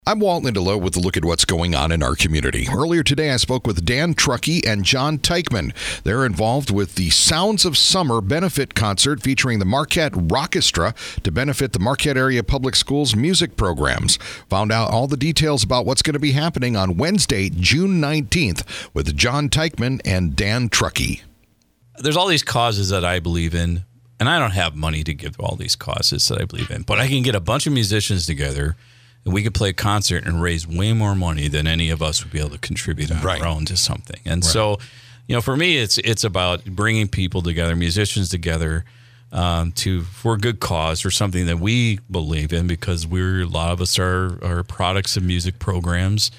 I'm Walt Lindelof with a look at what's going on in our community. Earlier today, I spoke with Dan Truckee and John Teichman. They're involved with the Sounds of Summer benefit concert featuring the Marquette Rockestra to benefit the Marquette Area Public Schools music programs. Found out all the details about what's going to be happening on Wednesday, June 19th with John Teichman and Dan Truckee. There's all these causes that I believe in, and I don't have money to give to all these causes that I believe in, but I can get a bunch of musicians together and we could play a concert and raise way more money than any of us would be able to contribute on our own to something. And so, for me, it's about bringing people together, musicians together, for a good cause or something that we believe in, because a lot of us are products of music programs,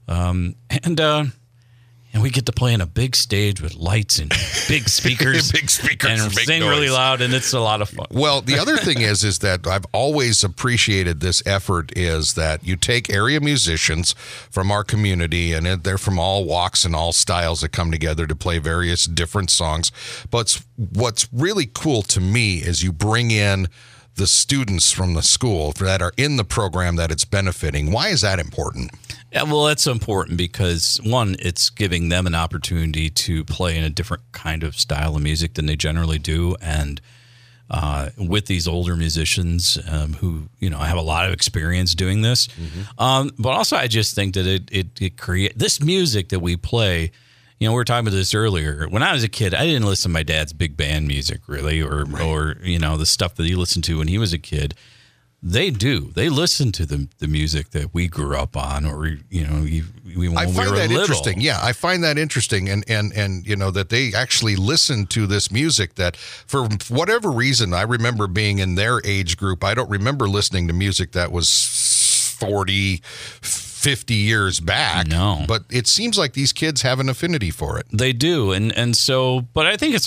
and we get to play in a big stage with lights and big speakers, and sing really loud, and it's a lot of fun. Well, the other thing is that I've always appreciated this effort is that you take area musicians from our community, and they're from all walks and all styles that come together to play various different songs. But what's really cool to me is you bring in the students from the school that are in the program that it's benefiting. Why is that important? Yeah, well, that's important because, one, it's giving them an opportunity to play in a different kind of style of music than they generally do. And with these older musicians who, have a lot of experience doing this. Mm-hmm. But also, I just think that it creates this music that we play. We were talking about this earlier. When I was a kid, I didn't listen to my dad's big band music, really, or the stuff that he listened to when he was a kid. They do. They listen to the music that we grew up on, or when we were little. I find that interesting. Yeah, I find that interesting, and that they actually listen to this music that, for whatever reason, I remember being in their age group. I don't remember listening to music that was 40, 50 years back. No. But it seems like these kids have an affinity for it. They do. And so, but I think it's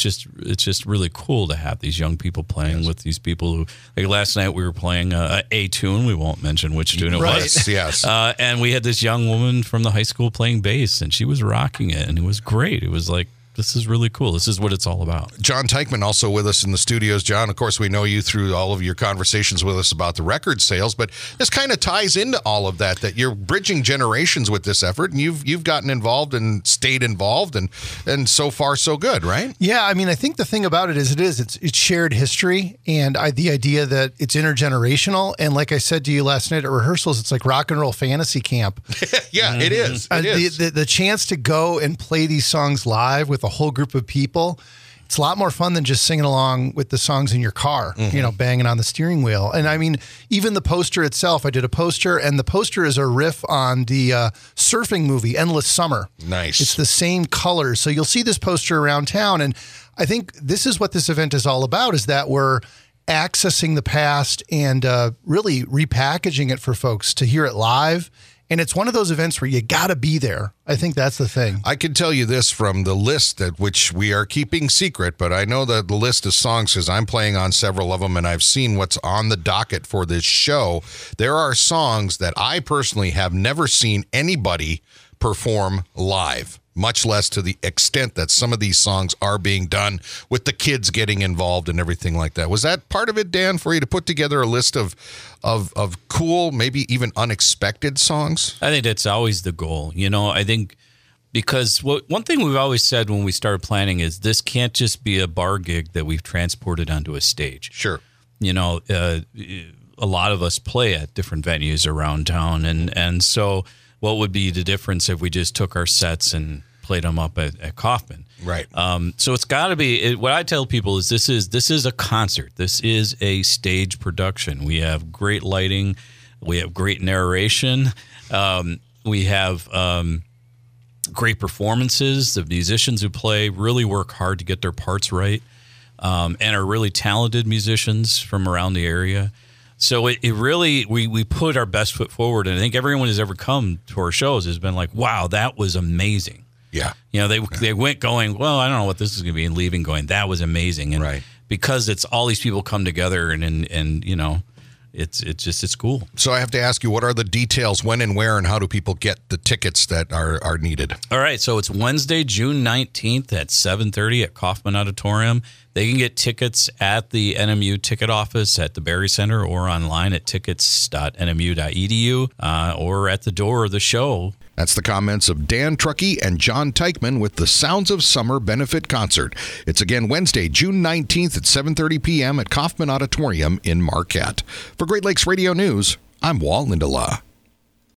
just really cool to have these young people playing with these people who, like last night we were playing a tune. We won't mention which tune it was. Yes. And we had this young woman from the high school playing bass, and she was rocking it, and it was great. It was like, this is really cool. This is what it's all about. John Teichman also with us in the studios. John, of course, we know you through all of your conversations with us about the record sales, but this kind of ties into all of that you're bridging generations with this effort, and you've gotten involved and stayed involved, and so far so good, right? Yeah, I mean, I think the thing about it is it's shared history, and the idea that it's intergenerational, and like I said to you last night at rehearsals, it's like rock and roll fantasy camp. Yeah, it is. The chance to go and play these songs live with a whole group of people, it's a lot more fun than just singing along with the songs in your car, banging on the steering wheel. And I mean, even the poster itself, I did a poster, and the poster is a riff on the surfing movie, Endless Summer. Nice. It's the same colors. So you'll see this poster around town. And I think this is what this event is all about, is that we're accessing the past and really repackaging it for folks to hear it live. And it's one of those events where you got to be there. I think that's the thing. I can tell you this from the list which we are keeping secret, but I know that the list of songs, because I'm playing on several of them, and I've seen what's on the docket for this show. There are songs that I personally have never seen anybody perform live, much less to the extent that some of these songs are being done with the kids getting involved and everything like that. Was that part of it, Dan, for you to put together a list of cool, maybe even unexpected songs? I think that's always the goal. I think because one thing we've always said when we started planning is this can't just be a bar gig that we've transported onto a stage. Sure. A lot of us play at different venues around town, and so what would be the difference if we just took our sets and played them up at Kaufman? Right. So it's got to be. What I tell people is this is a concert. This is a stage production. We have great lighting. We have great narration. We have great performances. The musicians who play really work hard to get their parts right, and are really talented musicians from around the area. So it really, we put our best foot forward, and I think everyone who's ever come to our shows has been like, wow, that was amazing. Yeah. They went going, well, I don't know what this is going to be, and leaving going, that was amazing. And right. Because it's all these people come together and it's cool. So I have to ask you, what are the details, when and where, and how do people get the tickets that are needed? All right, so it's Wednesday, June 19th at 7:30 at Kaufman Auditorium. They can get tickets at the NMU ticket office at the Barry Center or online at tickets.nmu.edu or at the door of the show. That's the comments of Dan Truckee and John Teichman with the Sounds of Summer benefit concert. It's again Wednesday, June 19th at 7:30 p.m. at Kaufman Auditorium in Marquette. For Great Lakes Radio News, I'm Wal Lindela.